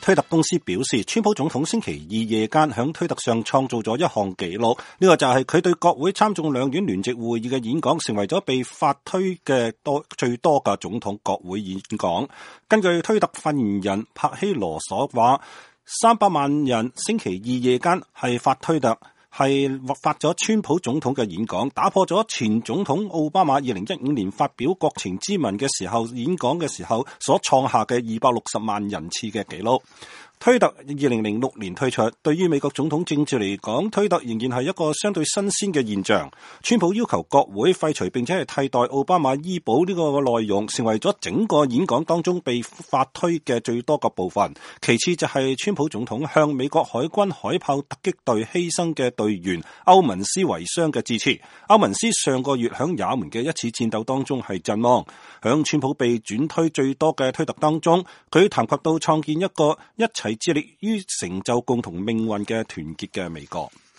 推特公司表示，川普總統星期二夜間響推特上創造咗一項紀錄，呢個就係佢對國會參眾兩院聯席會議嘅演講，成為咗被發推嘅最多嘅總統國會演講。根據推特發言人帕希羅所話，300萬人星期二夜間係發推特，係發咗川普總統嘅演講，打破咗前總統奧巴馬2015年發表國情咨文嘅時候演講嘅時候所創下嘅260萬人次嘅紀錄。推特2006年推出，對於美國總統政治嚟講，推特仍然係一個相對新鮮嘅現象。川普要求國會廢除並且係替代奧巴馬醫保呢個內容，成為咗整個演講當中被發推嘅最多個部分。其次就係川普總統向美國海軍海豹突擊隊犧牲嘅隊員歐文斯遺孀嘅致辭。歐文斯上個月響也門嘅一次戰鬥當中係陣亡。響川普被轉推最多嘅推特當中，佢談及到創建一個一齊致力於成就共同命運嘅團結嘅美國。